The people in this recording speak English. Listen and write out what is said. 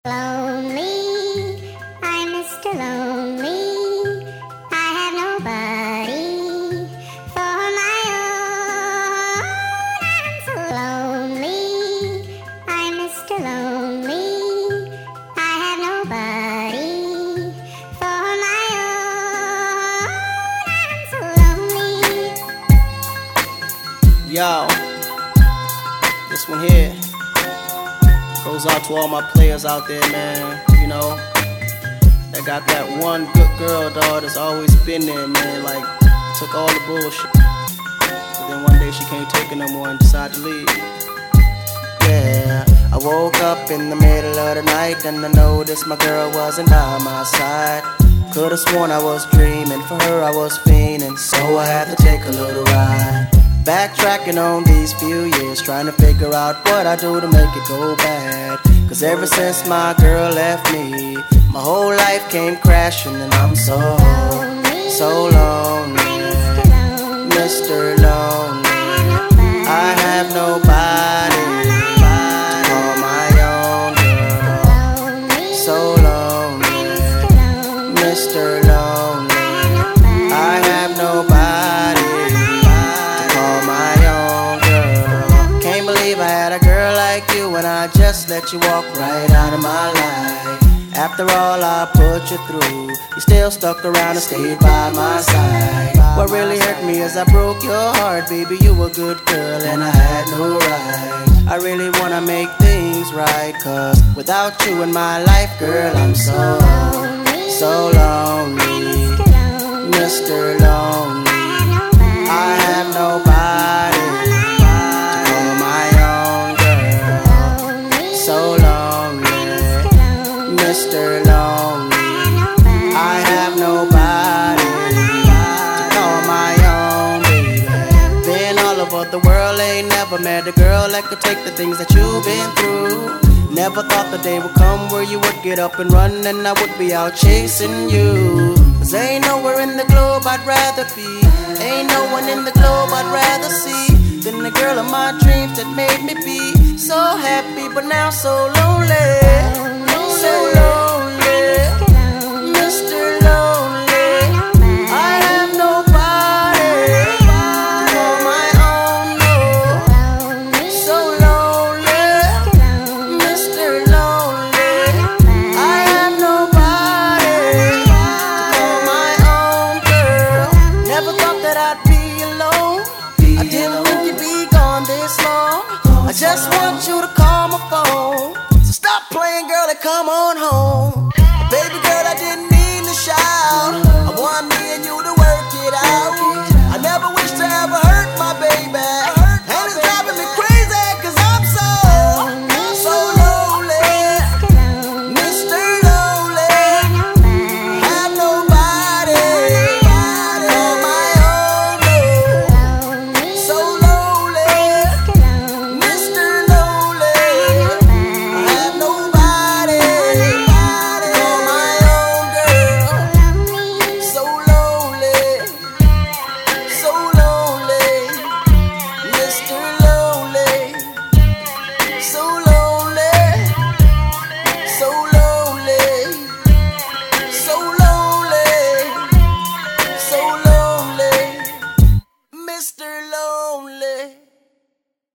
Lonely, I'm Mr. Lonely. I have nobody for my own. I'm so lonely, I'm Mr. Lonely. I have nobody for my own. I'm so lonely. Yo, this one here goes out to all my players out there, man. You know, that got that one good girl, dog, that's always been there, man. Like, took all the bullshit. But then one day she can't take it no more and decided to leave. Yeah, I woke up in the middle of the night and I noticed my girl wasn't by my side. Could've sworn I was dreaming, for her I was fiending, so I had to take a little ride. Backtracking on these few years, trying to figure out what I do to make it go bad. Cause ever since my girl left me, my whole life came crashing and I'm so lonely, Mr. Lonely. I have nobody to call my own girl. So lonely, Mr. Lonely. I have nobody when I just let you walk right out of my life. After all I put you through, you still stuck around and stayed by my side. What really hurt me is I broke your heart, baby. You were a good girl and I had no right. I really wanna make things right, cause without you in my life, girl, I'm so lonely, Mr. Lonely. I have nobody Mr. Lonely. I have nobody to call my own, baby. Been all over the world, ain't never met a girl that could take the things that you've been through. Never thought the day would come where you would get up and run and I would be out chasing you. Cause ain't nowhere in the globe I'd rather be, ain't no one in the globe I'd rather see than the girl of my dreams that made me be so happy but now so lonely. So lonely, Mr. Lonely. I have nobody to call my own, no. So lonely, Mr. Lonely. I have nobody to call my own, girl. Never thought that I'd be alone. I didn't think you'd be gone this long. I just want you to call my phone. Stop playing, girl, and come on home. Baby